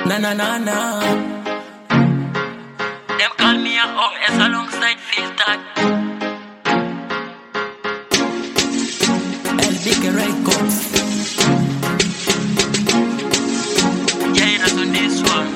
Na na na na. Them call me a OS alongside Filter. El Big Records. Yeah, you know this one.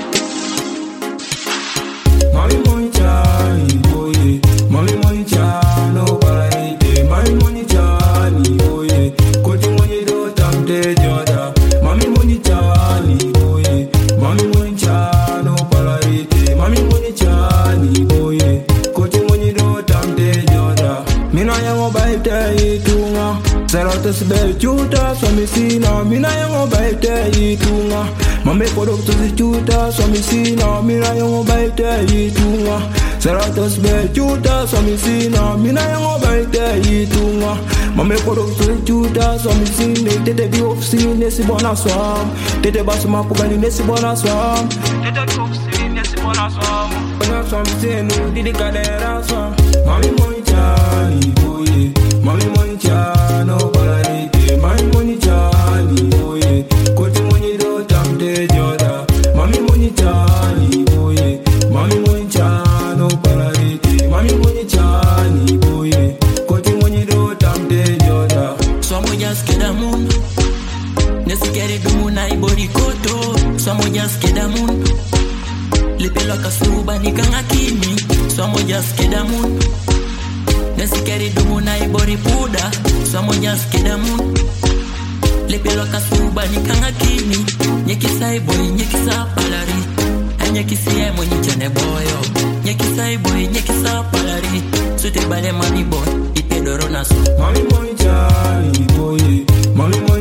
Mami moncha, oye. Mami moncha, no paraite. Mami moncha, oye. Koti monye do tamte joda. Mami moncha, oye. Mami moncha, no paraite. Mami moncha, oye. Koti monye do tamte joda. Mina yango baite itunga. Seratos bel chuta somisina. Mina yango baite itunga. Mame produktu si chuta somisina. Mina yango baite itunga. Seratos bel chuta somisina. Mina yango baite itunga. Mame produktu si chuta somisina. Tete bi ofsi nesi bona swam. Tete basuma kubali nesi bona swam. Tete bi ofsi nesi bona swam. Bona swam senu didi kadera swam. Mami moncha oye. Mami moncha no paraite. Mami moncha oye. Koti monye do tamte joda. Mami moncha oye. Mami moncha no paraite. Mami moncha oye. Koti monye do tamte joda. Someone just get a moon. Nesikeri dumuna ibori koto. Someone just get a moon. Lipelo kasuba nikanga kimi. Someone just get a moon. Nesikeri dumuna ibori puda. Someone just get a moon. Lipelo kasuba nikanga kimi. Nyekisa boy nyekisa palari. Nyekisi emo nyichane boyo. Nyekisa boy nyekisa palari. Sute bale mami boy. Ipedoro naso. Mami moncha oye. Mami moncha